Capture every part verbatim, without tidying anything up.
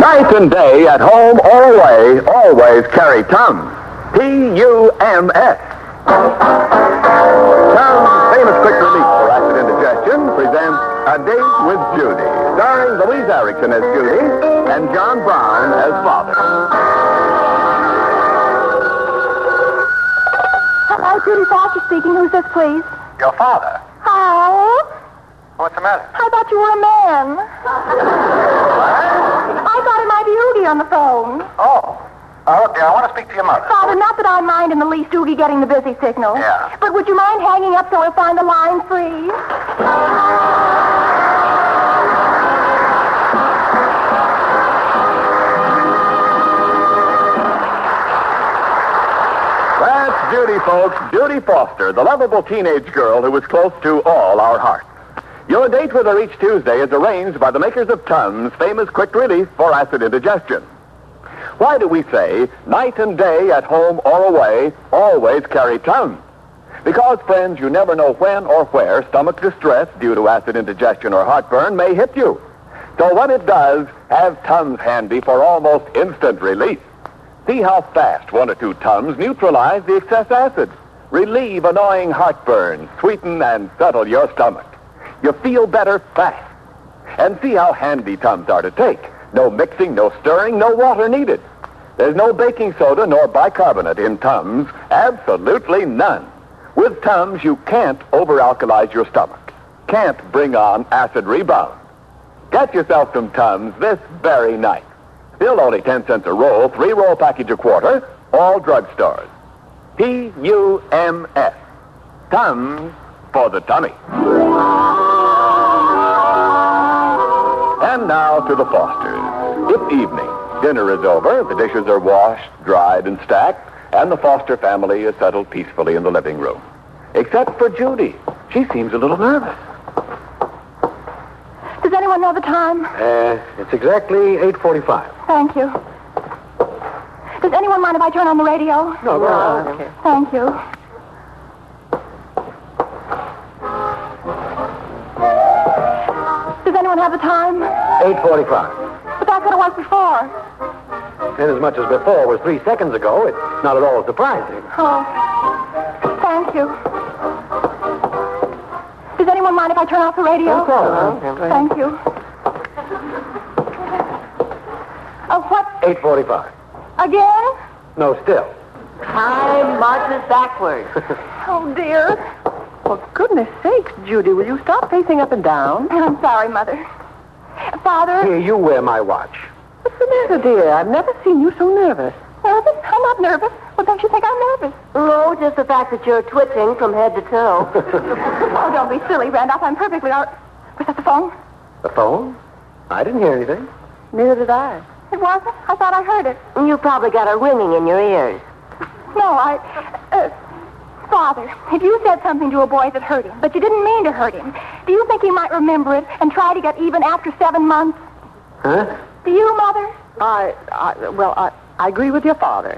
Night and day, at home or away, always carry Tums. T U M S. Tums, famous quick relief for acid indigestion, presents A Date with Judy, starring Louise Erickson as Judy and John Brown as Father. Hello, Judy Foster speaking. Who's this, please? Your father? Hello? What's the matter? I thought you were a man. I thought it might be Oogie on the phone. Oh. Uh, look, dear, I want to speak to your mother. Father, not that I mind in the least Oogie getting the busy signal. Yeah. But would you mind hanging up so I'll find the line free? That's Judy, folks. Judy Foster, the lovable teenage girl who is close to all our hearts. Your date with her each Tuesday is arranged by the makers of Tums, famous quick relief for acid indigestion. Why do we say, night and day, at home or away, always carry Tums? Because, friends, you never know when or where stomach distress due to acid indigestion or heartburn may hit you. So when it does, have Tums handy for almost instant relief. See how fast one or two Tums neutralize the excess acid, relieve annoying heartburn, sweeten and settle your stomach. You feel better fast. And see how handy Tums are to take. No mixing, no stirring, no water needed. There's no baking soda nor bicarbonate in Tums. Absolutely none. With Tums, you can't over-alkalize your stomach. Can't bring on acid rebound. Get yourself some Tums this very night. Still only ten cents a roll, three-roll package a quarter, all drugstores. T U M S. Tums for the tummy. And now to the Fosters. It's evening. Dinner is over. The dishes are washed, dried, and stacked, and the Foster family is settled peacefully in the living room. Except for Judy. She seems a little nervous. Does anyone know the time? Uh, it's exactly eight forty-five. Thank you. Does anyone mind if I turn on the radio? No, go on. Okay. Thank you. Does anyone have the time? eight forty-five. But that's what it was before. And as much as before was three seconds ago, it's not at all surprising. Oh. Thank you. Does anyone mind if I turn off the radio? No problem. Thank you. Oh, what? eight forty-five. Again? No, still. Time marches backwards. Oh, dear. For goodness sakes, Judy, will you stop pacing up and down? I'm sorry, Mother. Father? Here, you wear my watch. What's the matter, dear? I've never seen you so nervous. Nervous? I'm not nervous. What makes you think I'm nervous? No, just the fact that you're twitching from head to toe. Oh, don't be silly, Randolph. I'm perfectly all right. Was that the phone? The phone? I didn't hear anything. Neither did I. It wasn't? I thought I heard it. You probably got a ringing in your ears. No, I... Uh, Father, if you said something to a boy that hurt him, but you didn't mean to hurt him, do you think he might remember it and try to get even after seven months? Huh? Do you, Mother? I, I well, I, I agree with your father.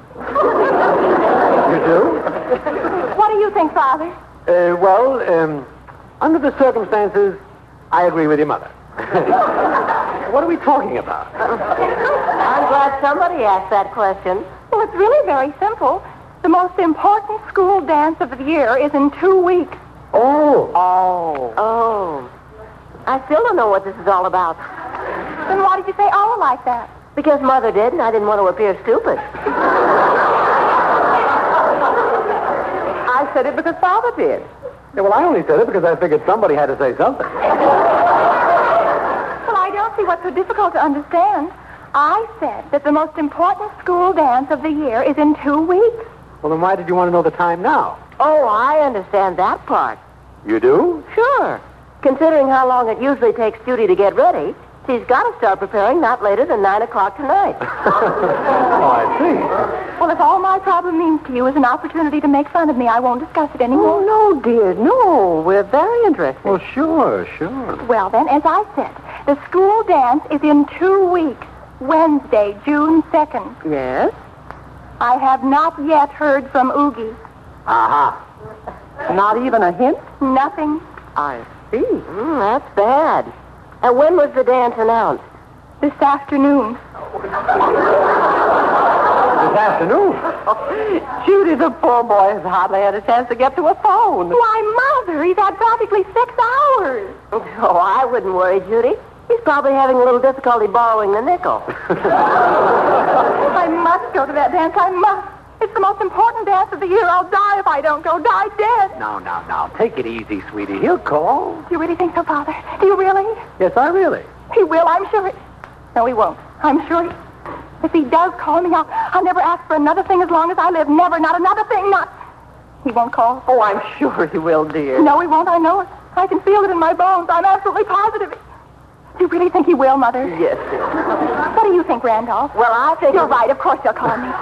You do? What do you think, Father? Uh, well, um, under the circumstances, I agree with your mother. What are we talking about? I'm glad somebody asked that question. Well, it's really very simple. The most important school dance of the year is in two weeks. Oh. Oh. Oh. I still don't know what this is all about. Then why did you say oh like that? Because Mother did, and I didn't want to appear stupid. I said it because Father did. Yeah, well, I only said it because I figured somebody had to say something. Well, I don't see what's so difficult to understand. I said that the most important school dance of the year is in two weeks. Well, then why did you want to know the time now? Oh, I understand that part. You do? Sure. Considering how long it usually takes Judy to get ready, she's got to start preparing not later than nine o'clock tonight. Oh, I see. Well, if all my problem means to you is an opportunity to make fun of me, I won't discuss it anymore. Oh, no, dear, no. We're very interested. Well, sure, sure. Well, then, as I said, the school dance is in two weeks, Wednesday, June second. Yes? I have not yet heard from Oogie. Aha. Not even a hint? Nothing. I see. Mm, that's bad. And when was the dance announced? This afternoon. This afternoon? Judy, the poor boy has hardly had a chance to get to a phone. Why, Mother, he's had practically six hours. Oh, I wouldn't worry, Judy. He's probably having a little difficulty borrowing the nickel. I must go to that dance. I must. It's the most important dance of the year. I'll die if I don't go. Die dead. Now, now, now. Take it easy, sweetie. He'll call. Do you really think so, Father? Do you really? Yes, I really. He will, I'm sure. It... No, he won't. I'm sure. He... If he does call me, I'll, I'll never ask for another thing as long as I live. Never, not another thing, not... He won't call. Oh, I'm sure he will, dear. No, he won't. I know it. I can feel it in my bones. I'm absolutely positive. Do you really think he will, Mother? Yes, dear. What do you think, Randolph? Well, I think... You're right. Of course he'll call me.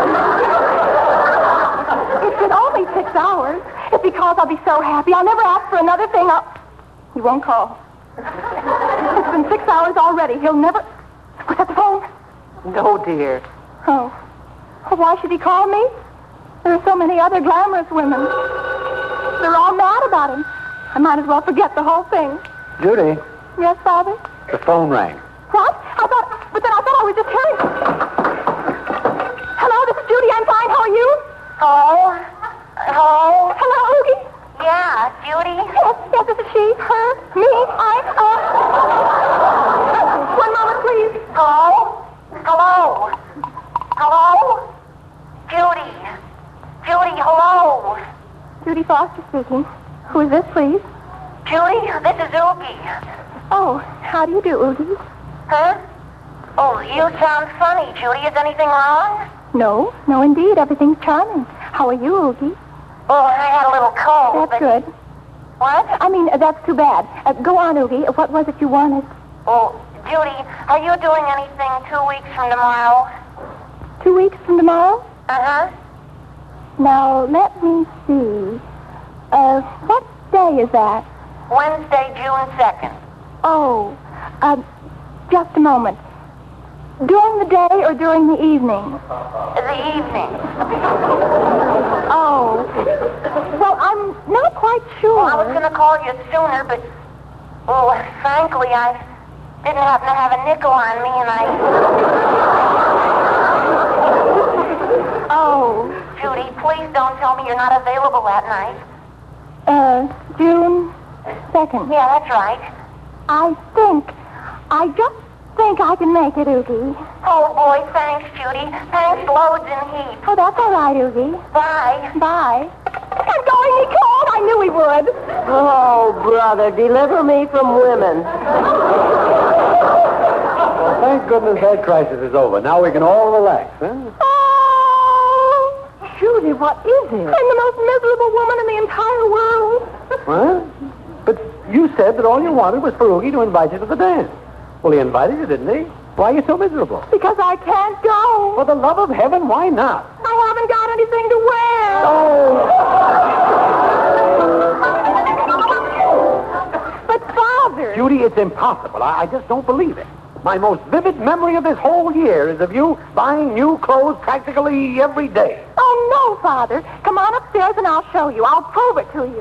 It's been only six hours. It's because I'll be so happy. I'll never ask for another thing. I'll... He won't call. It's been six hours already. He'll never... Was that the phone? No, dear. Oh. Well, why should he call me? There are so many other glamorous women. They're all mad about him. I might as well forget the whole thing. Judy, Yes, Father? the phone rang. What? I thought... But then I thought I was just hearing... Hello, this is Judy. I'm fine. How are you? Oh, hello? Hello, Oogie? Yeah, Judy? Yes, yes, this is she. Her. Me. I. Uh... One moment, please. Hello? Hello? Hello? Judy? Judy, hello? Judy Foster speaking. Who is this, please? Judy, this is Oogie. Oh, how do you do, Oogie? Huh? Oh, you sound funny, Judy. Is anything wrong? No, no, indeed. Everything's charming. How are you, Oogie? Oh, I had a little cold. That's but... good. What? I mean, uh, that's too bad. Uh, go on, Oogie. What was it you wanted? Oh, Judy, are you doing anything two weeks from tomorrow? Two weeks from tomorrow? Uh-huh. Now, let me see. Uh, what day is that? Wednesday, June second. Oh, uh, just a moment. During the day or during the evening? The evening. Oh. Well, I'm not quite sure. Well, I was going to call you sooner, but... Well, frankly, I didn't happen to have a nickel on me, and I... Oh. Judy, please don't tell me you're not available that night. Uh, June second. Yeah, that's right. I think, I just think I can make it, Oogie. Oh, boy, thanks, Judy. Thanks loads and heaps. Oh, that's all right, Oogie. Bye. Bye. I'm going, he called. I knew he would. Oh, brother, deliver me from women. Well, thank goodness that crisis is over. Now we can all relax, huh? Oh, Judy, what is it? I'm the most miserable woman in the entire world. Well, but you said that all you wanted was for Oogie to invite you to the dance. Well, he invited you, didn't he? Why are you so miserable? Because I can't go. For the love of heaven, why not? I haven't got anything to wear. Oh! But, Father... Judy, it's impossible. I, I just don't believe it. My most vivid memory of this whole year is of you buying new clothes practically every day. Oh, no, Father. Come on upstairs and I'll show you. I'll prove it to you.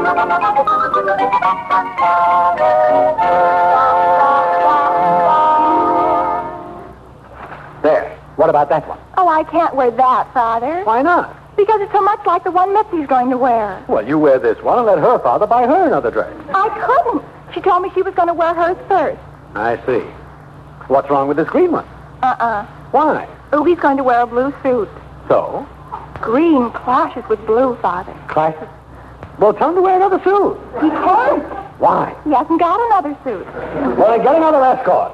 There. What about that one? Oh, I can't wear that, Father. Why not? Because it's so much like the one Mitzi's going to wear. Well, you wear this one and let her father buy her another dress. I couldn't. She told me she was going to wear hers first. I see. What's wrong with this green one? Uh-uh. Why? Oogie's going to wear a blue suit. So? Green clashes with blue, Father. Classes? Well, tell him to wear another suit. He can't. Why? He hasn't got another suit. Well, then get another escort.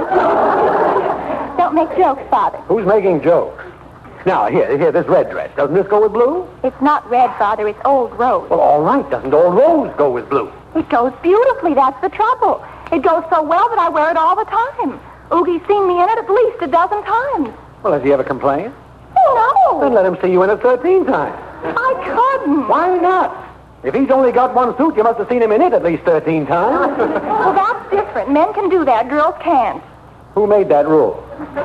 Don't make jokes, Father. Who's making jokes? Now, here, here, this red dress. Doesn't this go with blue? It's not red, Father. It's old rose. Well, all right. Doesn't old rose go with blue? It goes beautifully. That's the trouble. It goes so well that I wear it all the time. Oogie's seen me in it at least a dozen times. Well, has he ever complained? Oh, Then no. let him see you in it thirteen times. I couldn't. Why not? If he's only got one suit, you must have seen him in it at least thirteen times. Well, that's different. Men can do that. Girls can't. Who made that rule?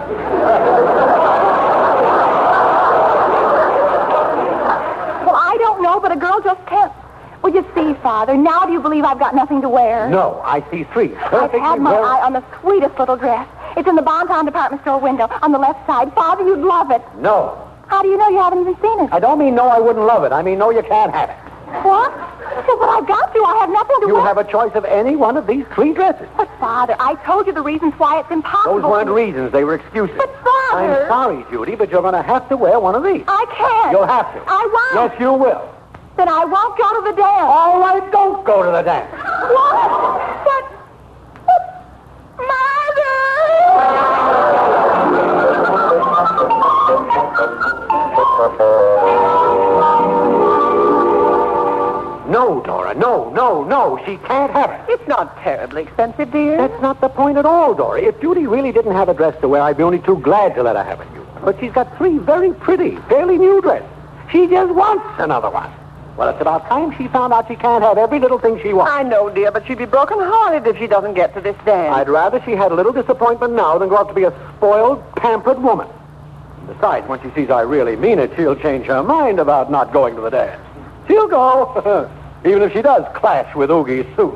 Well, I don't know, but a girl just can't. Well, you see, Father, now do you believe I've got nothing to wear? No, I see three. I've Perfectly had my well- eye on the sweetest little dress. It's in the Bonton department store window on the left side. Father, you'd love it. No. How do you know you haven't even seen it? I don't mean no, I wouldn't love it. I mean no, you can't have it. What? Well, but I've got to. I have nothing to You wear. have a choice of any one of these three dresses. But, Father, I told you the reasons why it's impossible. Those weren't reasons. They were excuses. But, Father... I'm sorry, Judy, but you're going to have to wear one of these. I can't. You'll have to. I won't. Yes, you will. Then I won't go to the dance. All right, don't go to the dance. What? But... No, Dora, no, no, no. She can't have it. It's not terribly expensive, dear. That's not the point at all, Dora. If Judy really didn't have a dress to wear, I'd be only too glad to let her have a new one. But she's got three very pretty, fairly new dresses. She just wants another one. Well, it's about time she found out she can't have every little thing she wants. I know, dear, but she'd be broken-hearted if she doesn't get to this dance. I'd rather she had a little disappointment now than grow up to be a spoiled, pampered woman. Besides, when she sees I really mean it, she'll change her mind about not going to the dance. She'll go, even if she does clash with Oogie's suit.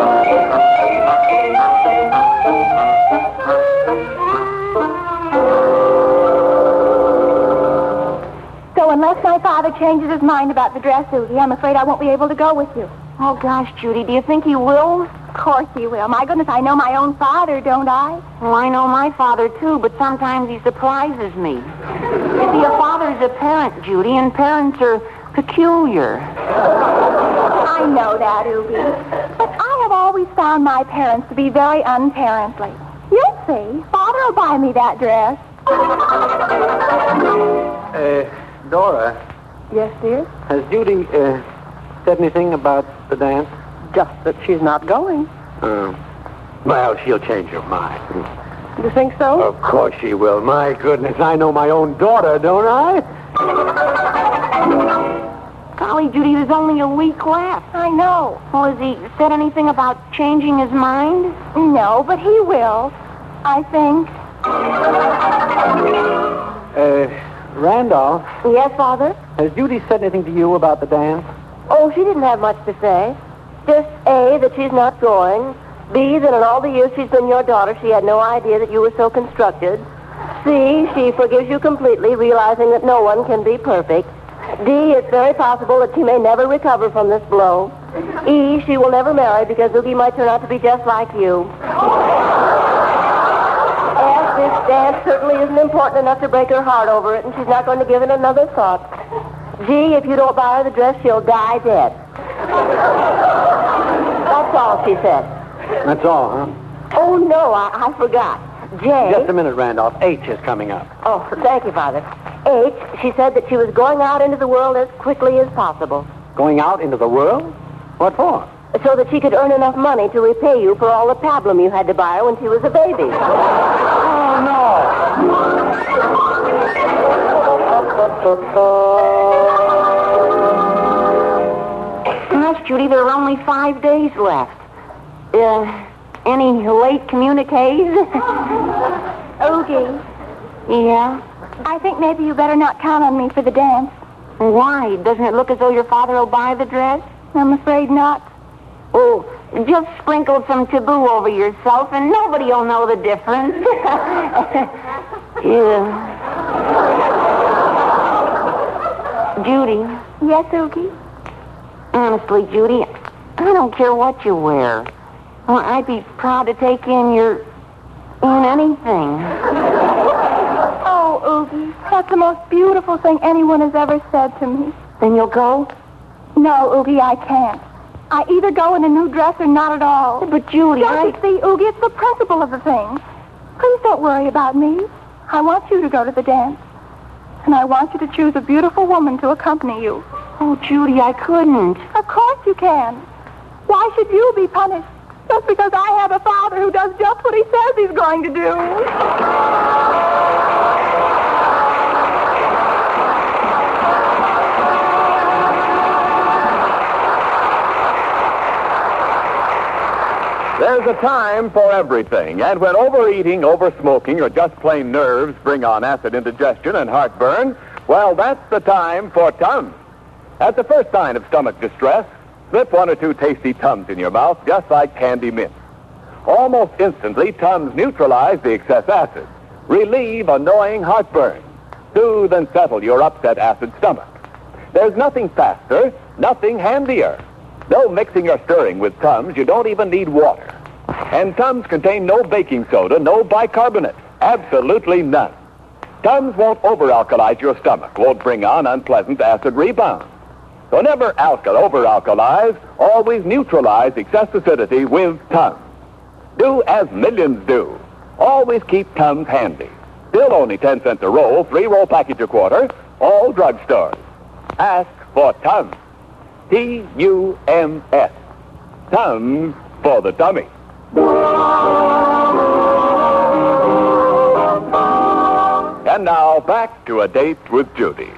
So unless my father changes his mind about the dress, Oogie, I'm afraid I won't be able to go with you. Oh, gosh, Judy, do you think he will? Of course he will. My goodness, I know my own father, don't I? Well, I know my father, too, but sometimes he surprises me. You see, a father's a parent, Judy, and parents are peculiar. I know that, Oogie. But I have always found my parents to be very unparently. You'll see. Father will buy me that dress. Uh, Dora, Yes, dear? has Judy uh, said anything about the dance? Just that she's not going. Uh, well, she'll change her mind. You think so? Of course she will. My goodness, I know my own daughter, don't I? Golly, Judy, there's only a week left. I know. Well, has he said anything about changing his mind? No, but he will. I think. Uh, Randolph, Yes, Father? has Judy said anything to you about the dance? Oh, she didn't have much to say. Just A, that she's not going. B, that in all the years she's been your daughter, she had no idea that you were so constructed. C, she forgives you completely, realizing that no one can be perfect. D, it's very possible that she may never recover from this blow. E, she will never marry because Oogie might turn out to be just like you. F, this dance certainly isn't important enough to break her heart over it, and she's not going to give it another thought. G, if you don't buy her the dress, she'll die dead. That's all she said. That's all, huh? Oh, no, I, I forgot. J... Just a minute, Randolph. H is coming up. Oh, thank you, Father. H, she said that she was going out into the world as quickly as possible. Going out into the world? What for? So that she could earn enough money to repay you for all the pablum you had to buy her when she was a baby. Oh, Gosh, Judy, there are only five days left. Uh, any late communiques? Oogie, Yeah? I think maybe you better not count on me for the dance. Why? Doesn't it look as though your father will buy the dress? I'm afraid not. Oh, just sprinkle some taboo over yourself and nobody will know the difference. Yeah. Judy, Yes, Oogie? honestly, Judy, I don't care what you wear. Well, I'd be proud to take in your... in anything. Oh, Oogie, that's the most beautiful thing anyone has ever said to me. Then you'll go? No, Oogie, I can't. I either go in a new dress or not at all. But, Judy, Don't I... you see, Oogie, it's the principle of the thing. Please don't worry about me. I want you to go to the dance. And I want you to choose a beautiful woman to accompany you. Oh, Judy, I couldn't. Of course you can. Why should you be punished? Just because I have a father who does just what he says he's going to do. There's a time for everything, and when overeating, oversmoking, or just plain nerves bring on acid indigestion and heartburn, well, that's the time for Tums. At the first sign of stomach distress, slip one or two tasty Tums in your mouth, just like candy mints. Almost instantly, Tums neutralize the excess acid, relieve annoying heartburn, soothe and settle your upset acid stomach. There's nothing faster, nothing handier. No mixing or stirring with Tums. You don't even need water. And Tums contain no baking soda, no bicarbonate. Absolutely none. Tums won't over-alkalize your stomach, won't bring on unpleasant acid rebound. So never alkal over-alkalize, always neutralize excess acidity with Tums. Do as millions do. Always keep Tums handy. Still only ten cents a roll, three-roll package a quarter, all drugstores. Ask for Tums. T U M S. Tums for the tummy. And now, back to A Date with Judy.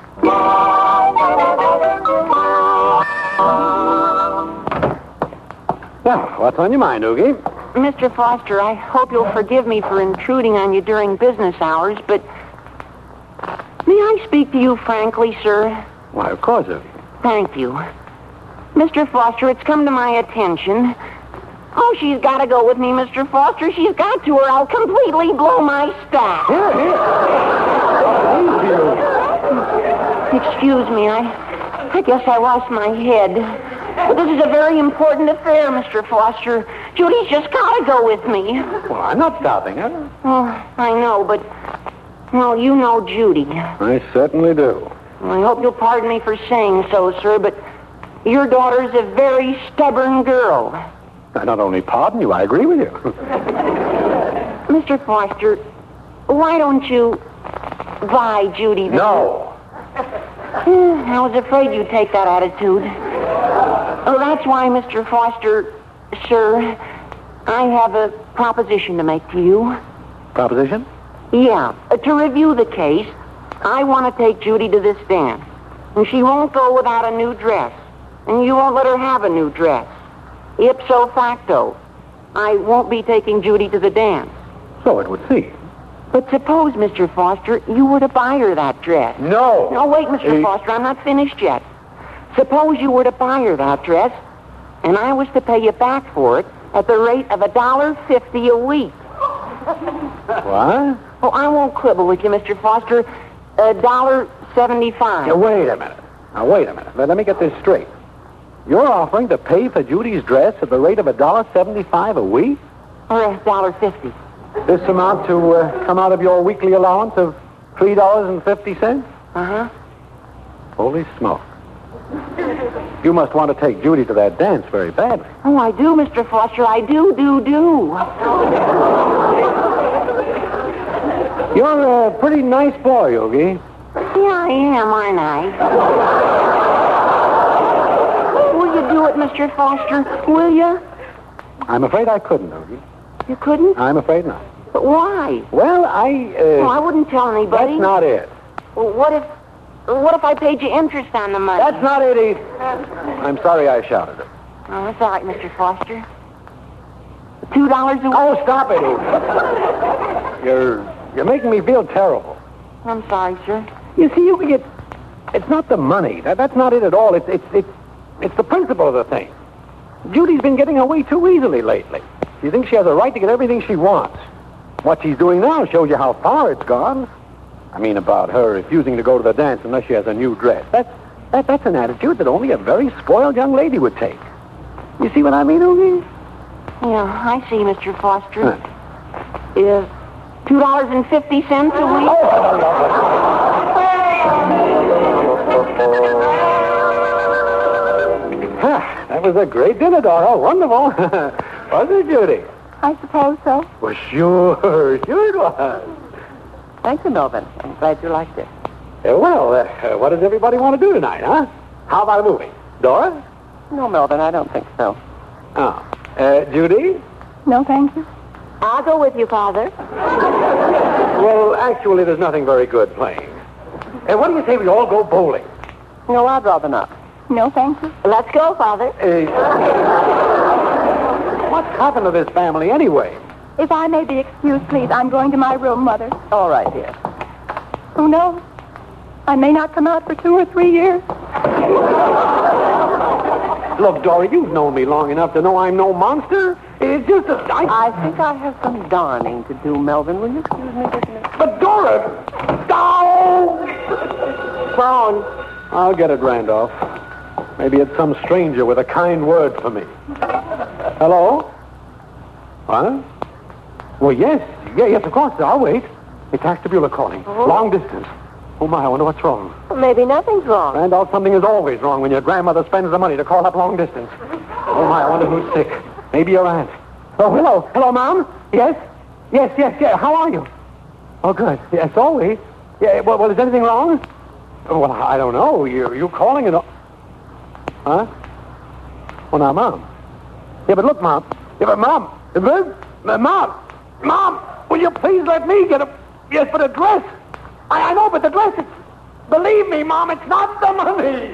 Well, what's on your mind, Oogie? Mister Foster, I hope you'll forgive me for intruding on you during business hours, but may I speak to you frankly, sir? Why, of course, Oogie. Thank you. Mister Foster, it's come to my attention. Oh, she's got to go with me, Mister Foster. She's got to, or I'll completely blow my stack. Here, here. Excuse me, I, I guess I lost my head. But this is a very important affair, Mister Foster. Judy's just got to go with me. Well, I'm not stopping her. Oh, I know, but, well, you know Judy. I certainly do. I hope you'll pardon me for saying so, sir, but your daughter's a very stubborn girl. I not only pardon you, I agree with you. Mister Foster, why don't you buy Judy the... No. I was afraid you'd take that attitude. Oh, that's why, Mister Foster, sir, I have a proposition to make to you. Proposition? Yeah, uh, to review the case, I want to take Judy to this dance. And she won't go without a new dress. And you won't let her have a new dress. Ipso facto, I won't be taking Judy to the dance. So it would seem. But suppose, Mister Foster, you were to buy her that dress. No. No, wait, Mister Eh? Foster, I'm not finished yet. Suppose you were to buy her that dress, and I was to pay you back for it at the rate of a dollar fifty a week. What? Oh, I won't quibble with you, Mister Foster. A dollar seventy-five. Now, wait a minute. Now, wait a minute. Let, let me get this straight. You're offering to pay for Judy's dress at the rate of a dollar seventy-five a week? Or a dollar fifty. This amount to uh, come out of your weekly allowance of three dollars and fifty cents? Uh-huh. Holy smoke. You must want to take Judy to that dance very badly. Oh, I do, Mister Foster. I do, do, do. You're a pretty nice boy, Yogi. Yeah, I am, aren't I? Will you do it, Mister Foster? Will you? I'm afraid I couldn't, Yogi. You couldn't? I'm afraid not. But why? Well, I, uh... Well, I wouldn't tell anybody. That's not it. Well, what if... What if I paid you interest on the money? That's not it, Edie. I'm sorry I shouted it. Oh, that's all right, Mister Foster. Two dollars a week? Oh, stop it, Edie. You're... You're making me feel terrible. I'm sorry, sir. You see, you get... It's not the money. That, that's not it at all. It's, it's, it's, it's the principle of the thing. Judy's been getting away too easily lately. She thinks she has a right to get everything she wants. What she's doing now shows you how far it's gone. I mean, about her refusing to go to the dance unless she has a new dress. That's, that, that's an attitude that only a very spoiled young lady would take. You see what I mean, Oogie? Yeah, I see, Mister Foster. Huh. Is two dollars and fifty cents a week? Ah, that was a great dinner, Dora. Wonderful. Wasn't it, Judy? I suppose so. Well, sure. Sure it was. Thank you, Melvin. I'm glad you liked it. Uh, well, uh, what does everybody want to do tonight, huh? How about a movie? Dora? No, Melvin, I don't think so. Oh. Uh, Judy? No, thank you. I'll go with you, Father. Well, actually, there's nothing very good playing. Uh, what do you say we all go bowling? No, I'd rather not. No, thank you. Let's go, Father. Uh, what's happened to this family anyway? If I may be excused, please, I'm going to my room, Mother. All right, dear. Who knows? I may not come out for two or three years. Look, Dora, you've known me long enough to know I'm no monster. It's just that I... I think I have some darning to do, Melvin. Will you excuse me just a minute? But, Dora... No! Phone. I'll get it, Randolph. Maybe it's some stranger with a kind word for me. Hello? What? Well, yes. Yeah, yes, of course. I'll wait. It's Ashtabula calling. Oh. Long distance. Oh, my, I wonder what's wrong. Well, maybe nothing's wrong. Randolph, something is always wrong when your grandmother spends the money to call up long distance. Oh, my, I wonder who's sick. Maybe your aunt. Oh, hello. Hello, Mom? Yes? Yes, yes, yeah. How are you? Oh, good. Yes, always. Yeah, well, well is anything wrong? Oh, well, I don't know. You, you calling it... Huh? Well, now, Mom. Yeah, but look, Mom. Yeah, but Mom. Mom. Mom, will you please let me get a... Yes, but a dress. I, I know, but the dress is... Believe me, Mom, it's not the money.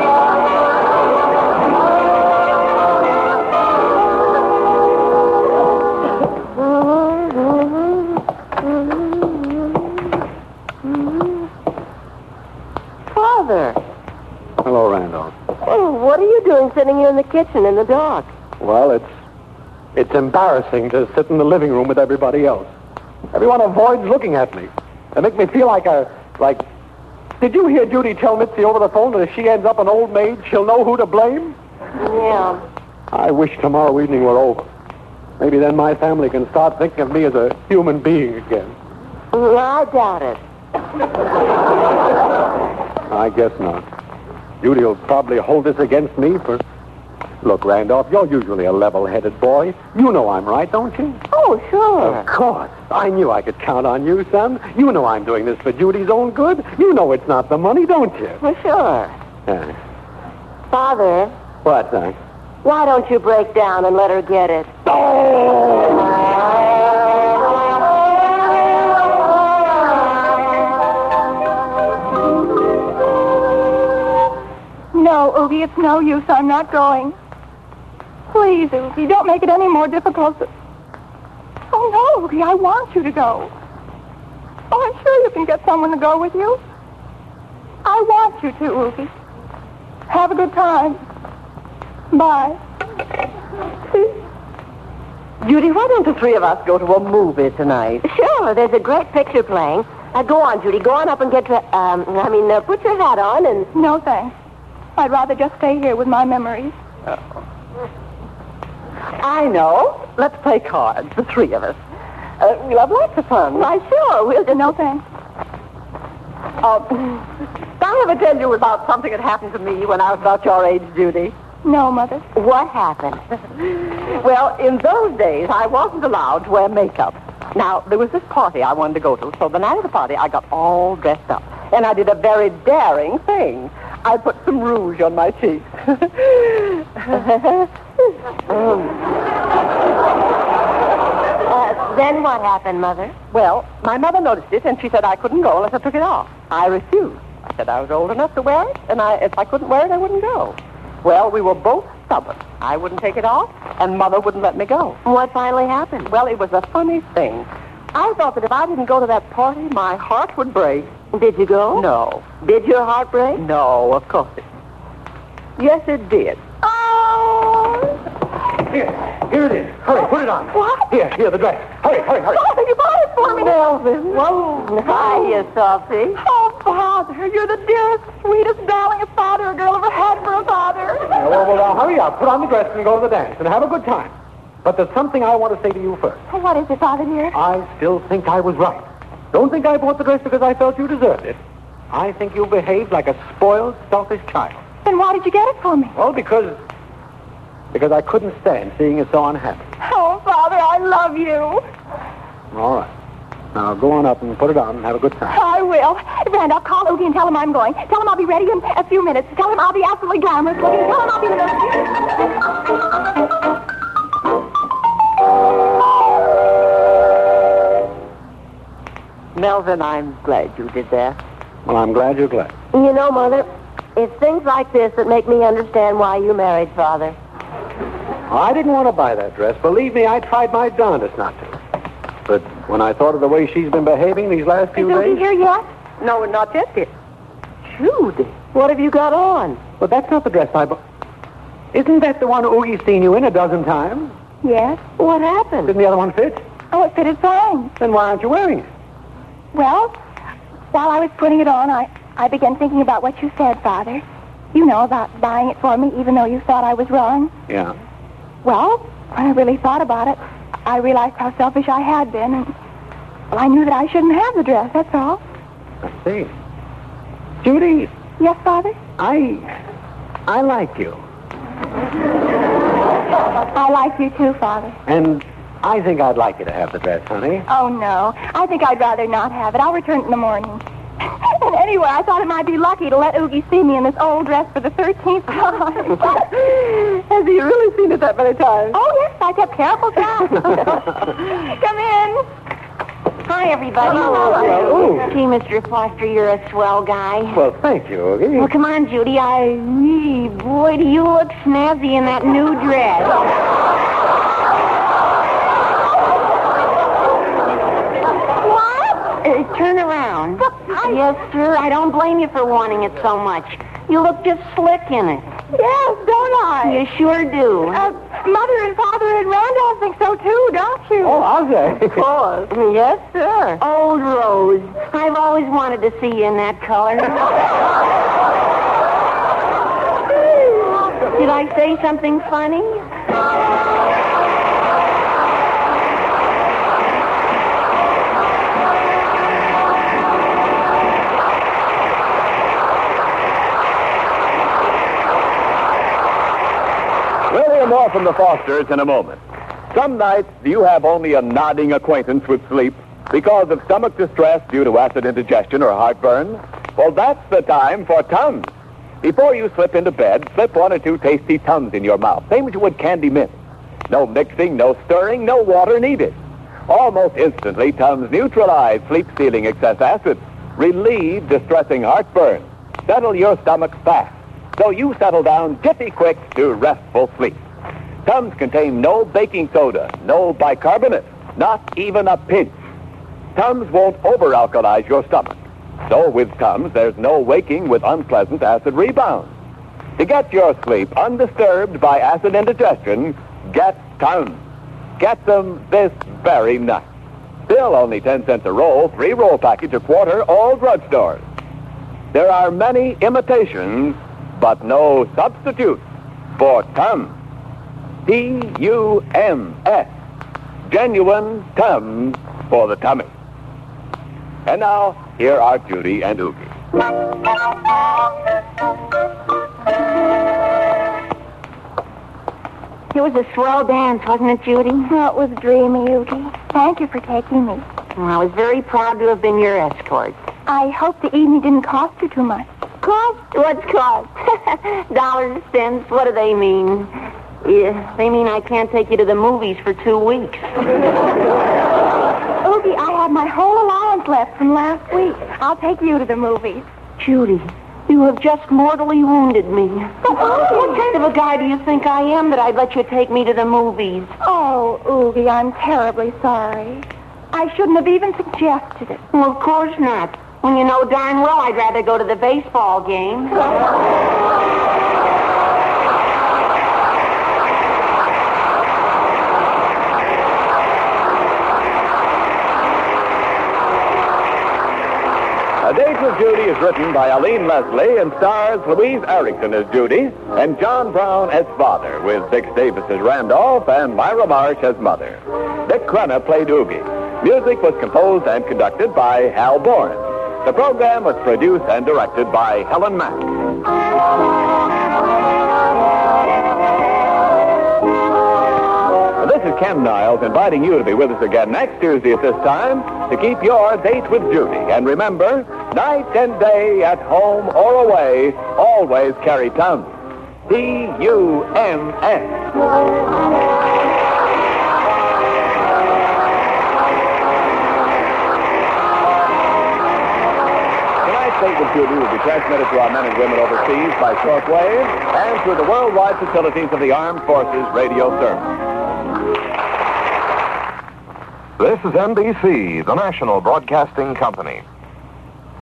Father. Hello, Randolph. Oh, what are you doing sitting here in the kitchen in the dark? Well, it's... It's embarrassing to sit in the living room with everybody else. Everyone avoids looking at me. They make me feel like a... Like... Did you hear Judy tell Mitzi over the phone that if she ends up an old maid, she'll know who to blame? Yeah. I wish tomorrow evening were over. Maybe then my family can start thinking of me as a human being again. I doubt it. I guess not. Judy will probably hold this against me for... Look, Randolph, you're usually a level-headed boy. You know I'm right, don't you? Oh, sure. Of course. I knew I could count on you, son. You know I'm doing this for Judy's own good. You know it's not the money, don't you? Well, sure. Yeah. Father, What, son? why don't you break down and let her get it? No, Oogie, it's no use. I'm not going. Please, Oogie, don't make it any more difficult. Oh, no, Oogie, I want you to go. Oh, I'm sure you can get someone to go with you. I want you to, Oogie. Have a good time. Bye. Judy, why don't the three of us go to a movie tonight? Sure, there's a great picture playing. Uh, go on, Judy. Go on up and get your... Um, I mean, uh, put your hat on and... No, thanks. I'd rather just stay here with my memories. I know. Let's play cards, the three of us. Uh, we'll have lots of fun. Why, sure. We'll just... No, thanks. Uh, did I ever tell you about something that happened to me when I was about your age, Judy? No, Mother. What happened? Well, in those days, I wasn't allowed to wear makeup. Now, there was this party I wanted to go to, so the night of the party, I got all dressed up. And I did a very daring thing. I put some rouge on my cheeks. uh, then what happened, Mother? Well, my mother noticed it, and she said I couldn't go unless I took it off. I refused. I said I was old enough to wear it, and I, if I couldn't wear it, I wouldn't go. Well, we were both stubborn. I wouldn't take it off, and Mother wouldn't let me go. What finally happened? Well, it was a funny thing. I thought that if I didn't go to that party, my heart would break. Did you go? No. Did your heart break? No, of course it Yes, it did. Oh! Here, here it is. Hurry, put it on. What? Here, here, the dress. Hurry, hurry, hurry. Father, you bought it for me. Melvin. Whoa. Hi, you softy. Oh, Father, you're the dearest, sweetest, darlingest father a girl ever had for a father. Now, well, well, now, hurry up. Put on the dress and go to the dance and have a good time. But there's something I want to say to you first. What is it, Father, dear? I still think I was right. Don't think I bought the dress because I felt you deserved it. I think you behaved like a spoiled, selfish child. Then why did you get it for me? Well, because... Because I couldn't stand seeing you so unhappy. Oh, Father, I love you. All right. Now, go on up and put it on and have a good time. I will. Randolph, call Oogie and tell him I'm going. Tell him I'll be ready in a few minutes. Tell him I'll be absolutely glamorous looking. Tell him I'll be... Melvin, I'm glad you did that. Well, I'm glad you're glad. You know, Mother, it's things like this that make me understand why you married Father. I didn't want to buy that dress. Believe me, I tried my darndest not to. But when I thought of the way she's been behaving these last few Is Oogie days... here yet? No, not yet, dear. Judy. What have you got on? But that's not the dress I bought. Isn't that the one Oogie's seen you in a dozen times? Yes? What happened? Didn't the other one fit? Oh, it fitted fine. Then why aren't you wearing it? Well, while I was putting it on, I, I began thinking about what you said, Father. You know, about buying it for me even though you thought I was wrong. Yeah. Well, when I really thought about it, I realized how selfish I had been, and well, I knew that I shouldn't have the dress, that's all. I see. Judy, Yes, Father? I... I like you. I like you too, Father. And I think I'd like you to have the dress, honey. Oh, no. I think I'd rather not have it. I'll return it in the morning. And anyway, I thought it might be lucky to let Oogie see me in this old dress for the thirteenth time. Has he really seen it that many times? Oh, yes, I kept careful track. Come in. Hi, everybody. Hello. Gee, Mister Foster, you're a swell guy. Well, thank you, Oogie. Well, come on, Judy. I... Wee, boy, do you look snazzy in that new dress. What? Uh, turn around. But I- Yes, sir. I don't blame you for wanting it so much. You look just slick in it. Yes, don't I? You sure do. Uh, Mother and Father and Randolph think so, too, don't you? Oh, are they? Of course. Yes, sir. Old Rose. I've always wanted to see you in that color. Did I say something funny? We'll hear more from the Fosters in a moment. Some nights, do you have only a nodding acquaintance with sleep because of stomach distress due to acid indigestion or heartburn? Well, that's the time for Tums. Before you slip into bed, slip one or two tasty Tums in your mouth, same as you would candy mint. No mixing, no stirring, no water needed. Almost instantly, Tums neutralize sleep-stealing excess acid, relieve distressing heartburn, settle your stomach fast, so you settle down jiffy-quick to restful sleep. Tums contain no baking soda, no bicarbonate, not even a pinch. Tums won't over-alkalize your stomach. So with Tums, there's no waking with unpleasant acid rebound. To get your sleep undisturbed by acid indigestion, get Tums. Get them this very night. Still only ten cents a roll, three-roll package a quarter, all drugstores. There are many imitations, but no substitutes for Tums. T U M S. Genuine Tums for the tummy. And now, here are Judy and Oogie. It was a swell dance, wasn't it, Judy? Oh, it was dreamy, Oogie. Thank you for taking me. Well, I was very proud to have been your escort. I hope the evening didn't cost you too much. Cost? What's cost? Dollars, cents, what do they mean? Yeah, they mean I can't take you to the movies for two weeks. Oogie, I have my whole allowance left from last week. I'll take you to the movies. Judy, you have just mortally wounded me. What kind of a guy do you think I am that I'd let you take me to the movies? Oh, Oogie, I'm terribly sorry. I shouldn't have even suggested it. Well, of course not. When you know darn well I'd rather go to the baseball game. A Date with Judy is written by Aline Leslie and stars Louise Erickson as Judy and John Brown as father, with Dick Davis as Randolph and Myra Marsh as mother. Dick Crenna played Oogie. Music was composed and conducted by Hal Bourne. The program was produced and directed by Helen Mack. This is Ken Niles inviting you to be with us again next Tuesday at this time to keep your date with Judy. And remember, night and day, at home or away, always carry Tums. T U M S. Date with Judy will be transmitted to our men and women overseas by shortwave and through the worldwide facilities of the Armed Forces Radio Service. This is N B C, the national broadcasting company.